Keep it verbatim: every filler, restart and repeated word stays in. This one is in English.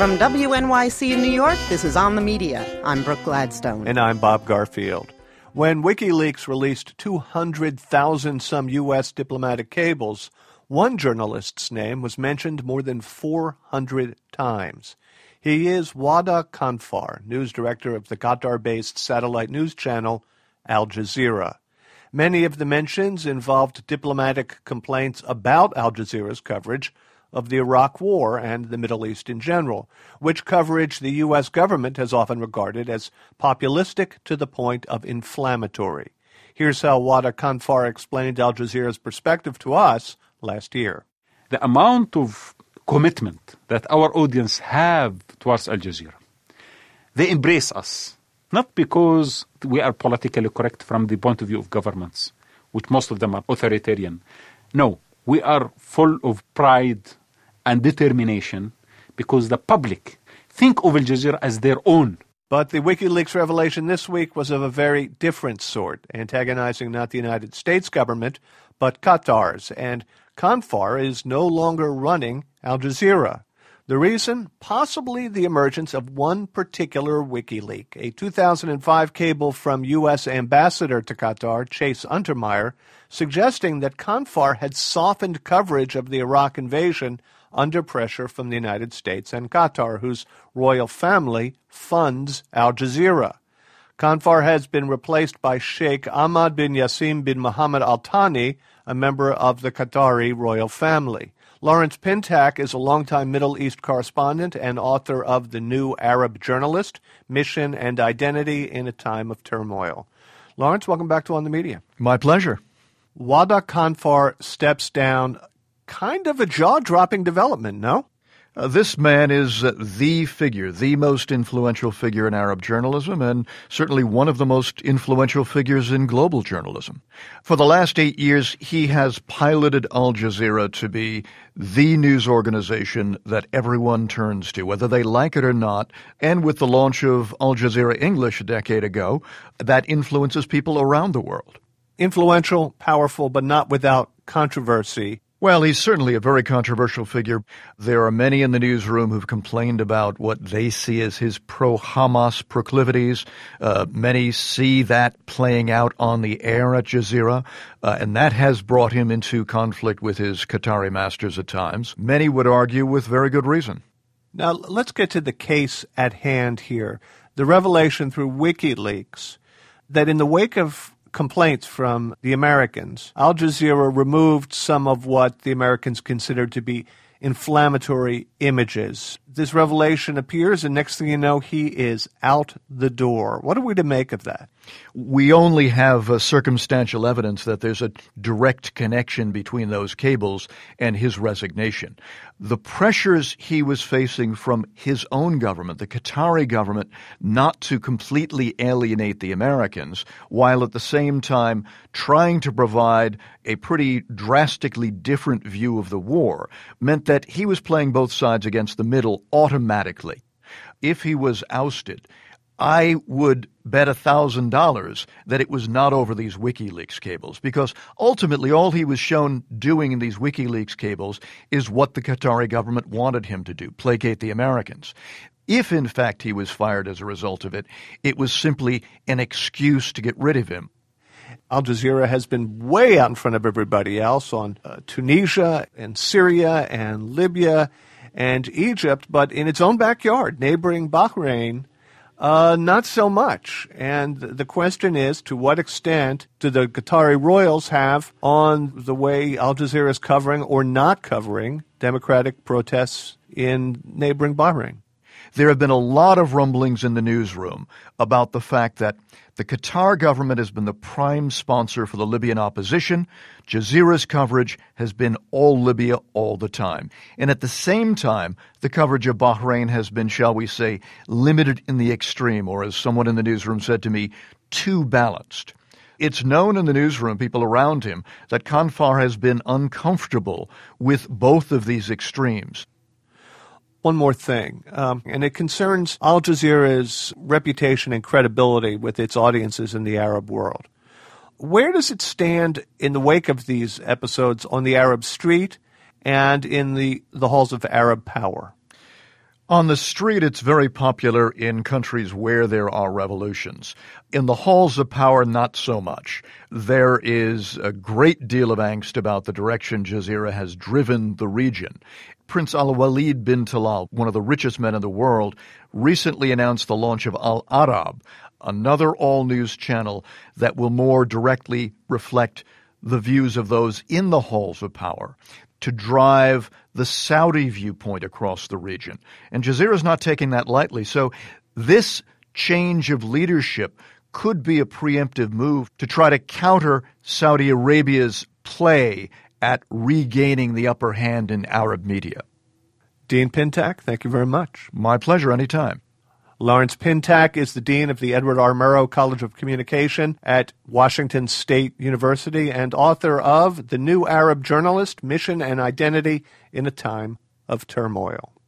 From W N Y C in New York, this is On the Media. I'm Brooke Gladstone. And I'm Bob Garfield. When WikiLeaks released two hundred thousand some U S diplomatic cables, one journalist's name was mentioned more than four hundred times. He is Waddah Kanfar, news director of the Qatar-based satellite news channel Al Jazeera. Many of the mentions involved diplomatic complaints about Al Jazeera's coverage of the Iraq War and the Middle East in general, which coverage the U S government has often regarded as populistic to the point of inflammatory. Here's how Waddah Kanfar explained Al Jazeera's perspective to us last year. The amount of commitment that our audience have towards Al Jazeera, they embrace us, not because we are politically correct from the point of view of governments, which most of them are authoritarian. No, we are full of pride and determination because the public think of Al Jazeera as their own. But the WikiLeaks revelation this week was of a very different sort, antagonizing not the United States government, but Qatar's. And Kanfar is no longer running Al Jazeera. The reason? Possibly the emergence of one particular WikiLeak, a two thousand five cable from U S ambassador to Qatar, Chase Untermeyer, suggesting that Kanfar had softened coverage of the Iraq invasion under pressure from the United States and Qatar, whose royal family funds Al Jazeera. Kanfar has been replaced by Sheikh Ahmad bin Yassim bin Mohammed Al Thani, a member of the Qatari royal family. Lawrence Pintack is a longtime Middle East correspondent and author of The New Arab Journalist, Mission and Identity in a Time of Turmoil. Lawrence, welcome back to On the Media. My pleasure. Waddah Kanfar steps down. Kind of a jaw-dropping development, no? Uh, this man is uh, the figure, the most influential figure in Arab journalism, and certainly one of the most influential figures in global journalism. For the last eight years, he has piloted Al Jazeera to be the news organization that everyone turns to, whether they like it or not. And with the launch of Al Jazeera English a decade ago, that influences people around the world. Influential, powerful, but not without controversy. Well, he's certainly a very controversial figure. There are many in the newsroom who've complained about what they see as his pro-Hamas proclivities. Uh, many see that playing out on the air at Jazeera, uh, and that has brought him into conflict with his Qatari masters at times. Many would argue with very good reason. Now, let's get to the case at hand here. The revelation through WikiLeaks that in the wake of complaints from the Americans, Al Jazeera removed some of what the Americans considered to be inflammatory images. This revelation appears, and next thing you know, he is out the door. What are we to make of that? We only have uh, circumstantial evidence that there's a direct connection between those cables and his resignation. The pressures he was facing from his own government, the Qatari government, not to completely alienate the Americans, while at the same time trying to provide a pretty drastically different view of the war, meant that he was playing both sides against the middle automatically. If he was ousted, I would bet a thousand dollars that it was not over these WikiLeaks cables, because ultimately all he was shown doing in these WikiLeaks cables is what the Qatari government wanted him to do, placate the Americans. If, in fact, he was fired as a result of it, it was simply an excuse to get rid of him. Al Jazeera has been way out in front of everybody else on uh, Tunisia and Syria and Libya and Egypt, but in its own backyard, neighboring Bahrain, Uh, not so much. And the question is, to what extent do the Qatari royals have on the way Al Jazeera is covering or not covering democratic protests in neighboring Bahrain? There have been a lot of rumblings in the newsroom about the fact that the Qatar government has been the prime sponsor for the Libyan opposition. Jazeera's coverage has been all Libya all the time. And at the same time, the coverage of Bahrain has been, shall we say, limited in the extreme, or as someone in the newsroom said to me, too balanced. It's known in the newsroom, people around him, that Kanfar has been uncomfortable with both of these extremes. One more thing, um, and it concerns Al Jazeera's reputation and credibility with its audiences in the Arab world. Where does it stand in the wake of these episodes on the Arab street and in the, the halls of Arab power? On the street, it's very popular in countries where there are revolutions. In the halls of power, not so much. There is a great deal of angst about the direction Jazeera has driven the region. Prince Al-Walid bin Talal, one of the richest men in the world, recently announced the launch of Al Arab, another all-news channel that will more directly reflect the views of those in the halls of power, to drive the Saudi viewpoint across the region. And Jazeera is not taking that lightly. So this change of leadership could be a preemptive move to try to counter Saudi Arabia's play at regaining the upper hand in Arab media. Dean Pintack, thank you very much. My pleasure, anytime. Lawrence Pintack is the Dean of the Edward R. Murrow College of Communication at Washington State University and author of The New Arab Journalist, Mission and Identity in a Time of Turmoil.